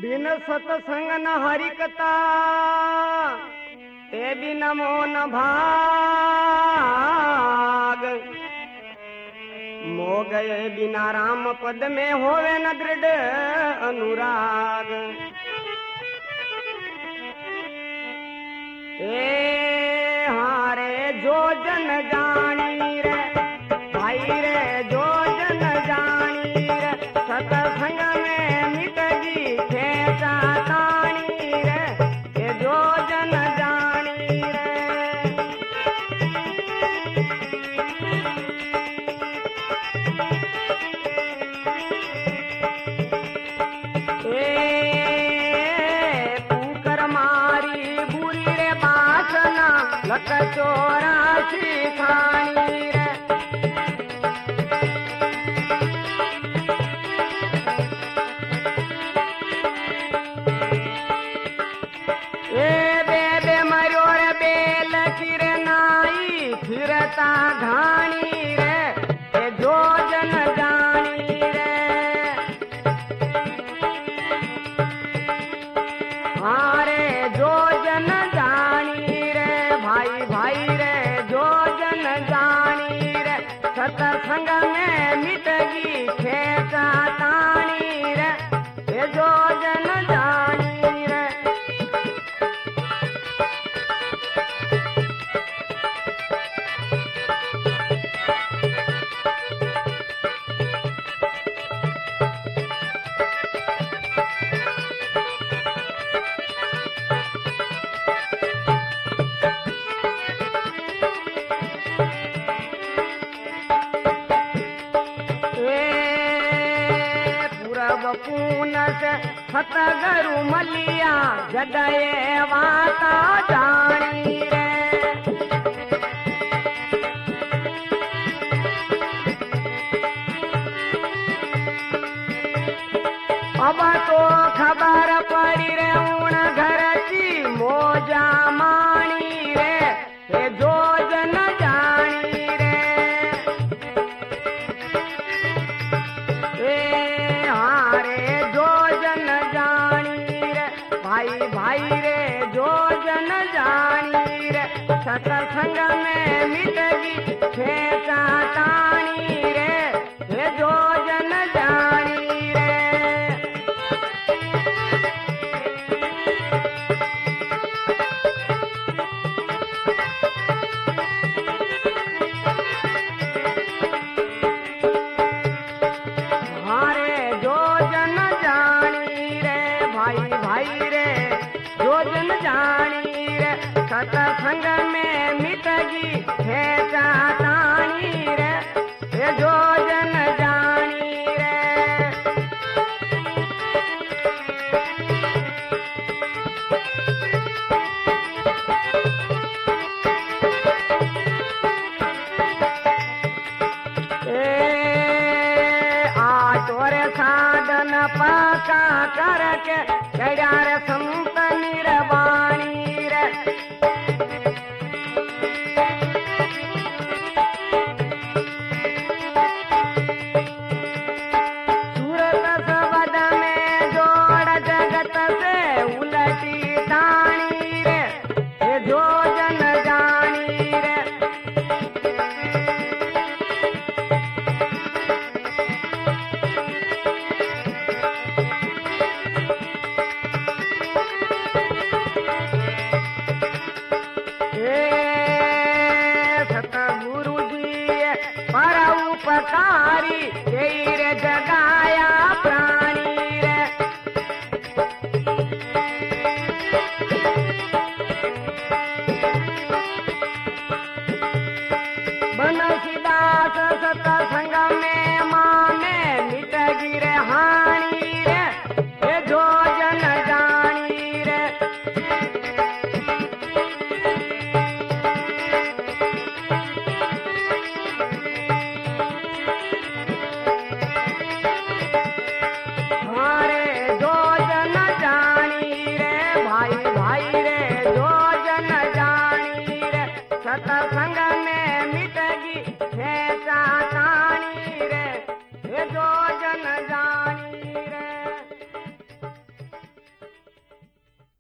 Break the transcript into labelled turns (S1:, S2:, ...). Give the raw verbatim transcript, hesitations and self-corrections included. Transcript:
S1: बिन सत्संग न हरि कथा ते बिन मोन भाग मो गए बिना राम पद में होवे न दृढ़ अनुराग। ए हारे जो जन जानी रे भाई रे जो जन जानी रे सत्संग में मिटगी खेचा तानी रे ये जो जन जानी रे। ए पुकर मारी बुरी रे बासना लक चौरासी खानी रे। ए बेबे मरो रे बेल किर नाई फिरता घानी रे ए जो जन जानी रे। हारे जो जन जानी रे भाई भाई रे जो जन जानी रे सत्संग में मिटगी खेचा तानी रे ये जो जन जानी रे। पून से सतगरु मलिया जगए वाता जानी रे। अब तो खबर पड़ी रे उन घर की मोजा मानी रे ये जो जन जानी रे। ए हारे जो जन जानी रे भाई भाई रे जो जन जानी रे सत्संग में मिटगी खेचा तानी रे ये जो जन जानी रे। हारे जो जन जानी रे भाई भाई रे जो जन जानी रे सत्संग में मिटगी खेचा तानी रे ये जो जन जानी रे। ए आटोरे साधन पाका करके चढ़ा रे संत निर्वाणी रे। सूरत सबद में जोड़ जगत से उलटी दानी रे ये जो जन जानी रे। सतगुरु जी पर उपकारी तेरे जगाया प्राणी रे। बनसीदास सत्संग में माने मिटगी रे हानी रे ये जो जन जानी रे। हारे जो जन जानी रे भाई भाई रे जो जन जानी रे सत्संग